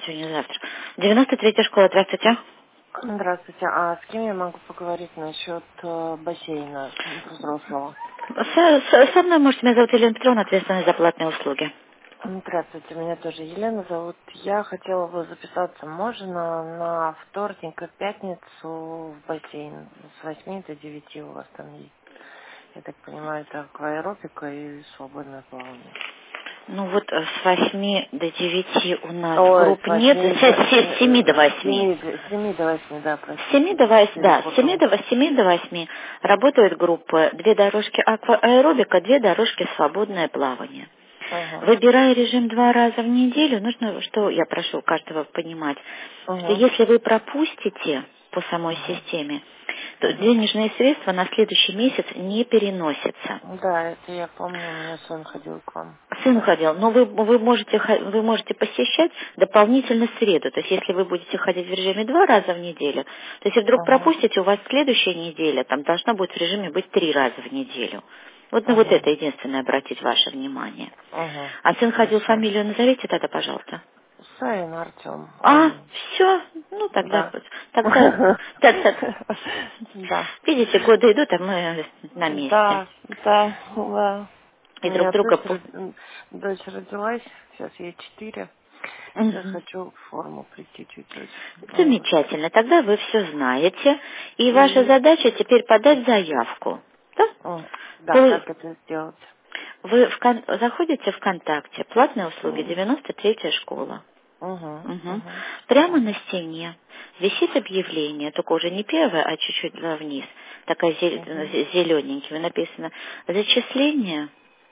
Сегодня, завтра. 93-я школа, здравствуйте. Здравствуйте. А с кем я могу поговорить насчет бассейна взрослого? Со мной можете, меня зовут Елена Петровна, ответственная за платные услуги. Здравствуйте, меня тоже Елена зовут. Я хотела бы записаться, можно на вторник и пятницу в бассейн с 8 до 9 у вас там есть. Я так понимаю, это акваэробика и свободное плавание. Ну вот с 8 до 9 у нас Ой, групп с нет, 8 с 7 до 8. 7 до 8, да, С 7 простите, до 8, да, с 7 перепутала. до 8, до 8 работают группы, 2 дорожки акваэробика, 2 дорожки свободное плавание. Ага, Выбирая режим 2 раза в неделю, нужно, что я прошу каждого понимать, что ага, если вы пропустите по самой ага, системе, то ага. денежные средства на следующий месяц не переносятся. Да, это я помню, у меня сын ходил к вам. Сын ходил, но вы можете посещать дополнительно в среду. То есть если вы будете ходить в режиме 2 раза в неделю, то если вдруг Ага, пропустите, у вас следующая неделя, там должна будет в режиме быть 3 раза в неделю. Вот на вот ага, это единственное обратить ваше внимание. ага, А сын ходил, хорошо. фамилию назовите тогда, пожалуйста. Саин Артем, А, он, все, ну тогда, да. тогда, Да. видите, годы идут, а мы на месте. Да, да, да. У И друг меня друга... дочь родилась, сейчас ей 4. Сейчас Мгм. хочу в форму прийти чуть-чуть. Вот. Замечательно, тогда вы все знаете, и ваша И задача теперь подать заявку. Да? да, как это сделать? Вы заходите в ВКонтакте, платные услуги, Угу, 93-я школа. угу, Мгм. угу, Прямо на стене висит объявление, только уже не первое, а чуть-чуть вниз, такая угу. зелененькими написано «Зачисление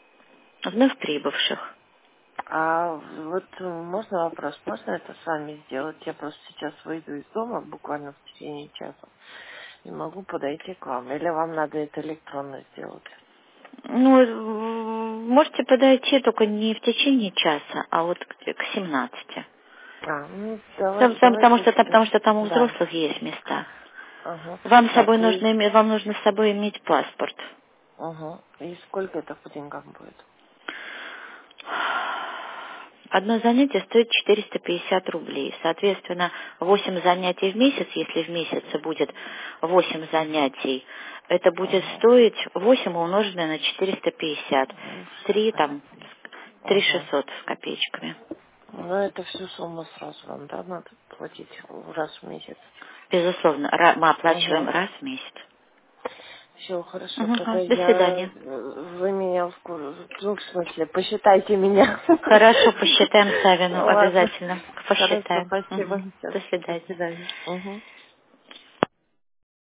вновь прибывших». А вот можно вопрос, можно это с вами сделать? Я просто сейчас выйду из дома буквально в течение часа и могу подойти к вам. Или вам надо это электронно сделать? Ну, можете подойти, только не в течение часа, а вот к 17. Ну, Потому давайте, что, потому что там у да. взрослых есть места. Ага. Вам с собой Так, и, вам нужно с собой иметь паспорт. ага. И сколько это по деньгам будет? Одно занятие стоит 450 рублей. Соответственно, 8 занятий в месяц, если в месяце будет 8 занятий, это будет Ага. стоить 8 умноженное на 450. 3 там, Ага. 3600 с копеечками. Ну, это всю сумму сразу вам, да, надо платить раз в месяц? Безусловно, мы оплачиваем Ага. раз в месяц. Все, хорошо. Мгм. Тогда До свидания. вы меня ну, в смысле, посчитайте меня. Хорошо, посчитаем Савину, Ладно. обязательно. Хорошо, Посчитаем. спасибо. Мгм. Всё, До до свидания. свидания. Мгм.